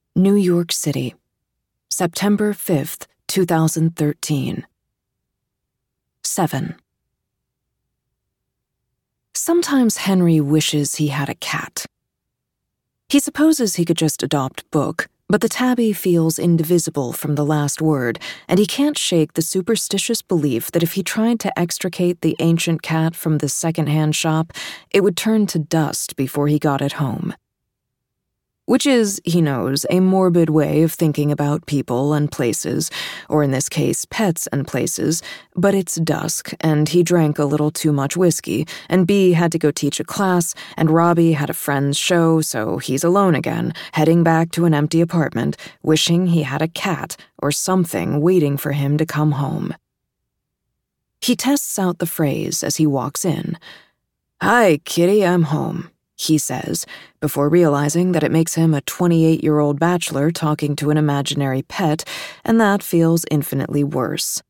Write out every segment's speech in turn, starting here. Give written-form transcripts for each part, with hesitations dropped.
New York City, September 5th, 2013. 7. Sometimes Henry wishes he had a cat. He supposes he could just adopt Book, but the tabby feels indivisible from the last word, and he can't shake the superstitious belief that if he tried to extricate the ancient cat from the second-hand shop, it would turn to dust before he got it home. Which is, he knows, a morbid way of thinking about people and places, or in this case, pets and places, but it's dusk, and he drank a little too much whiskey, and Bea had to go teach a class, and Robbie had a friend's show, so he's alone again, heading back to an empty apartment, wishing he had a cat or something waiting for him to come home. He tests out the phrase as he walks in. "Hi, kitty, I'm home," he says, before realizing that it makes him a 28-year-old bachelor talking to an imaginary pet, and that feels infinitely worse.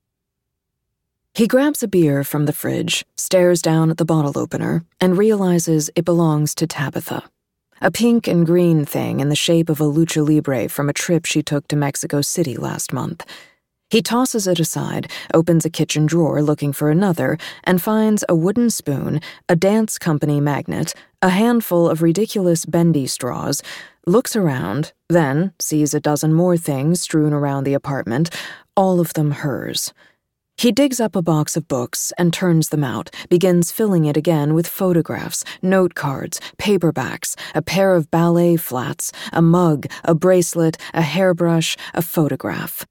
He grabs a beer from the fridge, stares down at the bottle opener, and realizes it belongs to Tabitha. A pink and green thing in the shape of a lucha libre from a trip she took to Mexico City last month. He tosses it aside, opens a kitchen drawer looking for another, and finds a wooden spoon, a dance company magnet, a handful of ridiculous bendy straws, looks around, then sees a dozen more things strewn around the apartment, all of them hers. He digs up a box of books and turns them out, begins filling it again with photographs, note cards, paperbacks, a pair of ballet flats, a mug, a bracelet, a hairbrush, a photograph.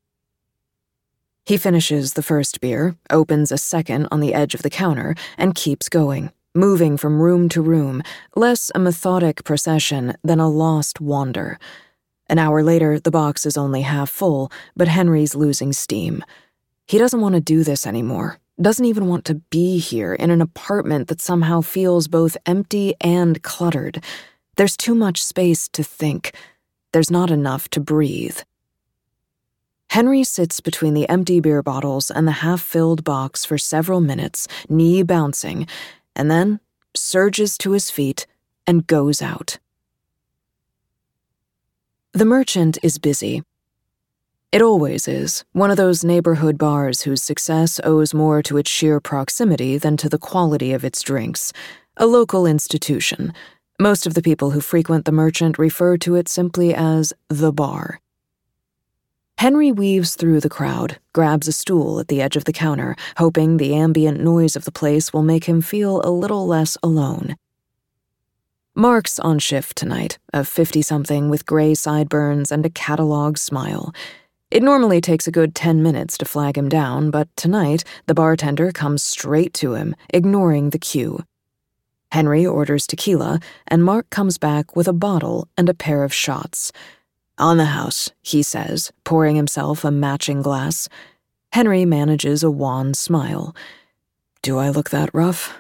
He finishes the first beer, opens a second on the edge of the counter, and keeps going, moving from room to room, less a methodic procession than a lost wander. An hour later, the box is only half full, but Henry's losing steam. He doesn't want to do this anymore, doesn't even want to be here in an apartment that somehow feels both empty and cluttered. There's too much space to think. There's not enough to breathe. Henry sits between the empty beer bottles and the half-filled box for several minutes, knee bouncing, and then surges to his feet and goes out. The Merchant is busy. It always is, one of those neighborhood bars whose success owes more to its sheer proximity than to the quality of its drinks. A local institution. Most of the people who frequent the Merchant refer to it simply as the bar. Henry weaves through the crowd, grabs a stool at the edge of the counter, hoping the ambient noise of the place will make him feel a little less alone. Mark's on shift tonight, a 50-something with gray sideburns and a catalog smile. It normally takes a good 10 minutes to flag him down, but tonight the bartender comes straight to him, ignoring the cue. Henry orders tequila, and Mark comes back with a bottle and a pair of shots. "On the house," he says, pouring himself a matching glass. Henry manages a wan smile. "Do I look that rough?"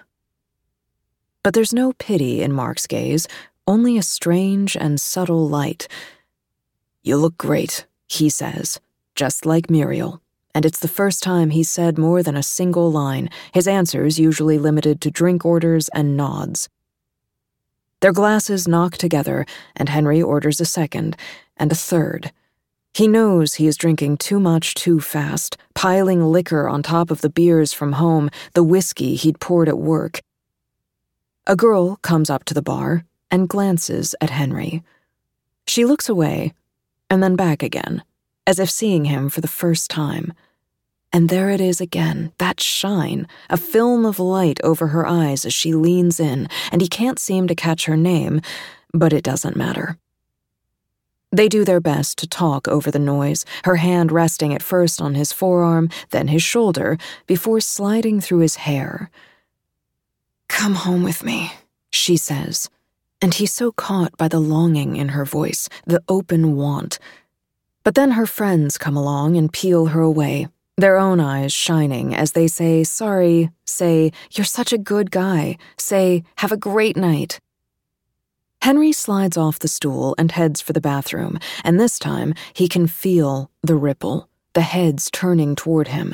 But there's no pity in Mark's gaze, only a strange and subtle light. "You look great," he says, just like Muriel, and it's the first time he's said more than a single line, his answers usually limited to drink orders and nods. Their glasses knock together, and Henry orders a second, and a third. He knows he is drinking too much too fast, piling liquor on top of the beers from home, the whiskey he'd poured at work. A girl comes up to the bar and glances at Henry. She looks away, and then back again, as if seeing him for the first time. And there it is again, that shine, a film of light over her eyes as she leans in, and he can't seem to catch her name, but it doesn't matter. They do their best to talk over the noise, her hand resting at first on his forearm, then his shoulder, before sliding through his hair. "Come home with me," she says, and he's so caught by the longing in her voice, the open want. But then her friends come along and peel her away, their own eyes shining as they say sorry, say, "You're such a good guy," say, "Have a great night." Henry slides off the stool and heads for the bathroom, and this time he can feel the ripple, the heads turning toward him.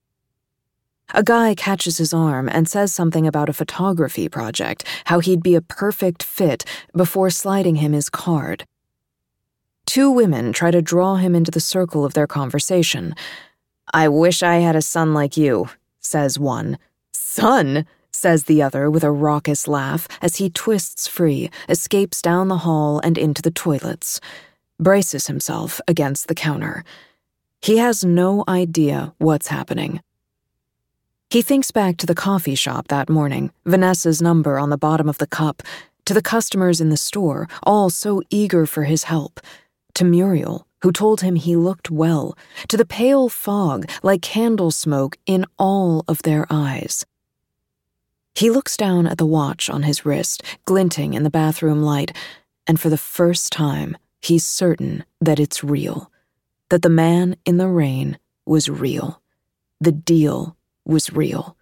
A guy catches his arm and says something about a photography project, how he'd be a perfect fit, before sliding him his card. Two women try to draw him into the circle of their conversation. "I wish I had a son like you," says one. "Son?" says the other with a raucous laugh as he twists free, escapes down the hall and into the toilets, braces himself against the counter. He has no idea what's happening. He thinks back to the coffee shop that morning, Vanessa's number on the bottom of the cup, to the customers in the store, all so eager for his help, to Muriel, who told him he looked well, to the pale fog like candle smoke in all of their eyes. He looks down at the watch on his wrist, glinting in the bathroom light, and for the first time, he's certain that it's real, that the man in the rain was real. The deal was real.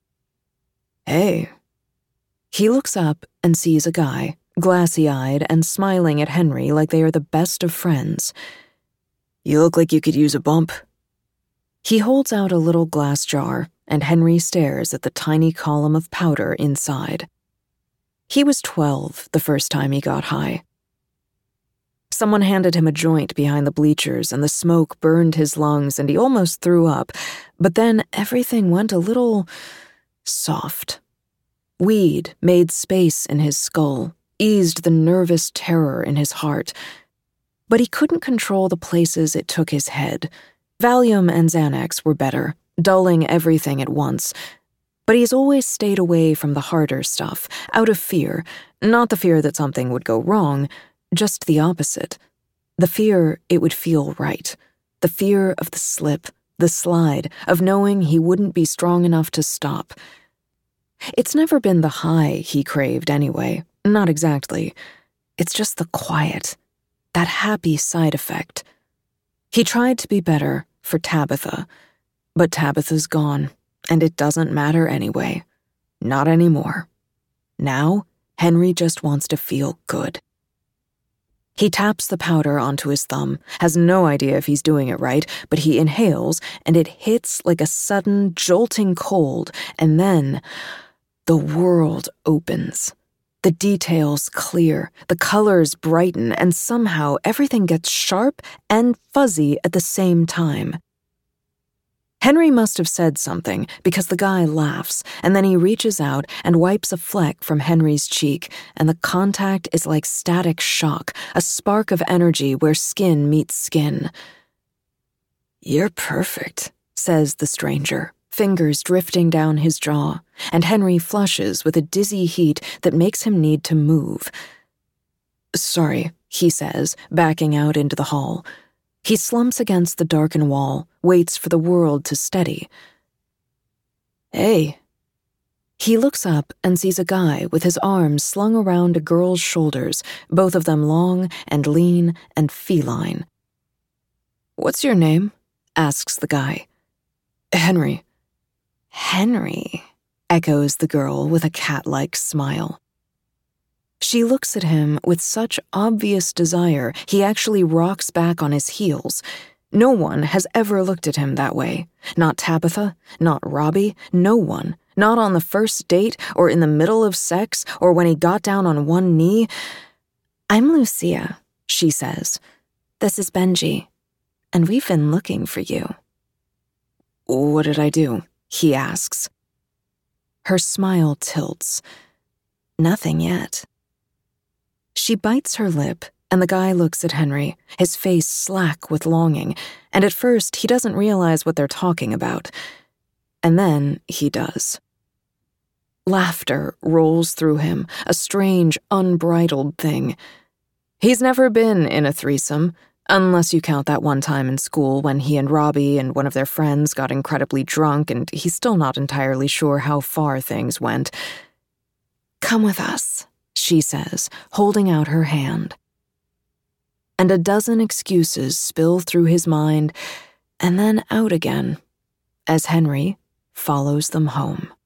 "Hey." He looks up and sees a guy, glassy-eyed and smiling at Henry like they are the best of friends. "You look like you could use a bump." He holds out a little glass jar, and Henry stares at the tiny column of powder inside. He was 12 the first time he got high. Someone handed him a joint behind the bleachers, and the smoke burned his lungs, and he almost threw up, but then everything went a little soft. Weed made space in his skull, eased the nervous terror in his heart. But he couldn't control the places it took his head. Valium and Xanax were better, dulling everything at once. But he's always stayed away from the harder stuff, out of fear, not the fear that something would go wrong, just the opposite. The fear it would feel right. The fear of the slip, the slide, of knowing he wouldn't be strong enough to stop. It's never been the high he craved anyway, not exactly. It's just the quiet, that happy side effect. He tried to be better for Tabitha, but Tabitha's gone, and it doesn't matter anyway. Not anymore. Now, Henry just wants to feel good. He taps the powder onto his thumb, has no idea if he's doing it right, but he inhales, and it hits like a sudden, jolting cold, and then the world opens. The details clear, the colors brighten, and somehow everything gets sharp and fuzzy at the same time. Henry must have said something because the guy laughs, and then he reaches out and wipes a fleck from Henry's cheek, and the contact is like static shock, a spark of energy where skin meets skin. "You're perfect," says the stranger, fingers drifting down his jaw, and Henry flushes with a dizzy heat that makes him need to move. "Sorry," he says, backing out into the hall. He slumps against the darkened wall, waits for the world to steady. "Hey." He looks up and sees a guy with his arms slung around a girl's shoulders, both of them long and lean and feline. "What's your name?" asks the guy. "Henry." "Henry," echoes the girl with a cat-like smile. She looks at him with such obvious desire, he actually rocks back on his heels. No one has ever looked at him that way. Not Tabitha, not Robbie, no one. Not on the first date, or in the middle of sex, or when he got down on one knee. "I'm Lucia," she says. "This is Benji, and we've been looking for you." "What did I do?" he asks. Her smile tilts. "Nothing yet." She bites her lip, and the guy looks at Henry, his face slack with longing, and at first he doesn't realize what they're talking about. And then he does. Laughter rolls through him, a strange, unbridled thing. He's never been in a threesome, unless you count that one time in school when he and Robbie and one of their friends got incredibly drunk, and he's still not entirely sure how far things went. "Come with us," she says, holding out her hand. And a dozen excuses spill through his mind, and then out again, as Henry follows them home.